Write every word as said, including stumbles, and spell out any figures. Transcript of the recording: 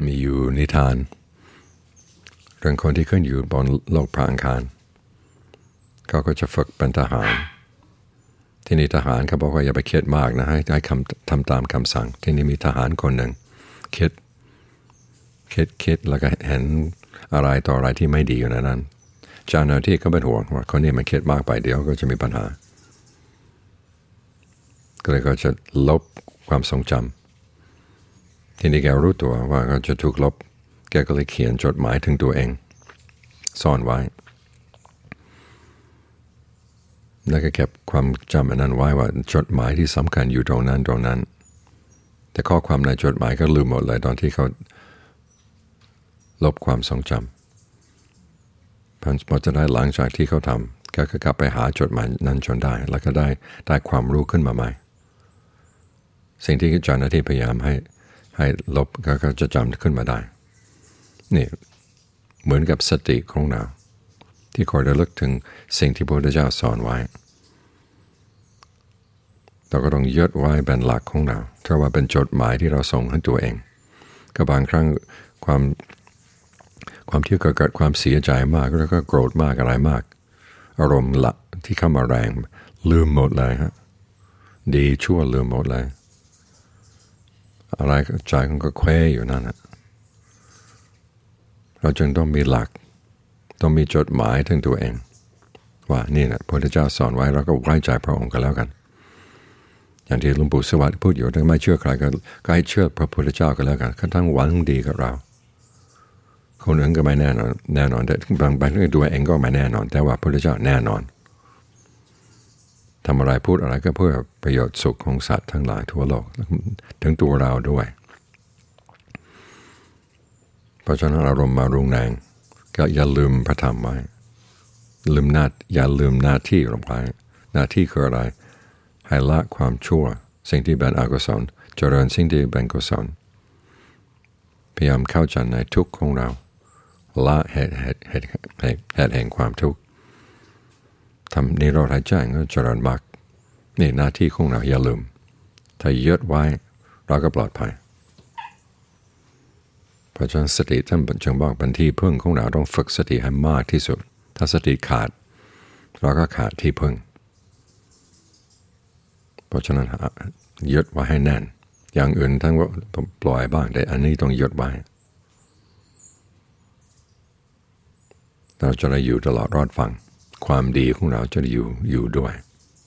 มีอยู่นิทานเรื่องคนที่ขึ้นอยู่บนโลกพระอังคารเขาก็จะฝึกเป็นทหารที่นี่ทหารเขาบอกว่าอย่าไปเครียดมากนะให้ให้คำทำตามคำสั่งที่นี่มีทหารคนหนึ่งคิดคิดคิดแล้วก็เห็นอะไรต่ออะไรที่ไม่ดีอยู่ในนั้นเจ้าหน้าที่ก็เป็นห่วงว่าคนนี้มันคิดมากไปเดี๋ยวก็จะมีปัญหาก็เลยก็จะลบความทรงจำทีนี้แกรู้ตัวว่าก็จะถูกลบแกก็เลยเขียนจดหมายถึงตัวเองซ่อนไว้แล้วก็เก็บความจำอันนั้นไว้ว่าจดหมายที่สำคัญอยู่ตรงนั้นตรงนั้นแต่ข้อความในจดหมายก็ลืมหมดเลยตอนที่เขาลบความทรงจำพอจะได้หลังจากที่เขาทำก็กลับไปหาจดหมายนั้นจนได้แล้วก็ได้ได้ความรู้ขึ้นมาใหม่สิ่งที่เจ้าหน้าที่พยายามให้ให้ลบก็จะจำขึ้นมาได้นี่เหมือนกับสติของเราที่คอยระลึกถึงสิ่งที่พระพุทธเจ้าสอนไว้เราก็ต้องยึดไว้เป็นหลักของเราเพราะว่าเป็นจดหมายที่เราส่งให้ตัวเองก็บางครั้งความความที่เกิดความเสียใจมากแล้วก็โกรธมากอะไรมากอารมณ์ละที่เข้ามาแรงลืมหมดเลยฮะดีชั่วลืมหมดเลยอะไรใจมันก็เคว้อยู่นั่นนะเราจึงต้องมีหลักต้องมีจดหมายถึงตัวเองว่านี่นะพระพุทธเจ้าสอนไว้เราก็ไว้ใจพระองค์กันแล้วกันอย่างที่หลวงปู่สวัสดิ์พูดอยู่ถ้าไม่เชื่อใครก็ให้เชื่อพระพุทธเจ้ากันแล้วกันกระทั่งหวังดีกับเราคนอื่นก็ไม่แน่นอนแน่นอนแต่บางบางเรื่องตัวเองก็ไม่แน่นอนแต่ว่าพระพุทธเจ้าแน่นอนทำอะไรพูดอะไรก็เพื่อประโยชน์สุขของสัตว์ทั้งหลายทั่วโลกถึงตัวเราด้วยเพราะฉะนั้นอารมณ์มารุนแรงก็อย่าลืมพระธรรมไว้ลืมหน้าอย่าลืมหน้าที่ลงไปหน้าที่คืออะไรให้ละความชั่วสิ่งที่เป็นอกุศลเจริญสิ่งที่เป็นกุศลพยายามเข้าใจในทุกข์ของเราละเหตุเหตุเหตุเหตุแห่งความทุกข์ทำนิโรธให้แจ้งก็เจริญมรรคนี่หน้าที่ของเราอย่าลืมถ้ายึดไว้เราก็ปลอดภัยเพราะฉะนั้นสติท่านจึงบอกเป็นที่พึ่งของเราต้องฝึกสติให้มากที่สุดถ้าสติขาดเราก็ขาดที่พึ่งเพราะฉะนั้นยึดไว้ให้แน่นอย่างอื่นท่านก็ปล่อยบ้างแต่อันนี้ต้องยึดไว้เราจะได้อยู่ตลอดรอดฟังความดีของเราจะได้อยู่อยู่ด้วย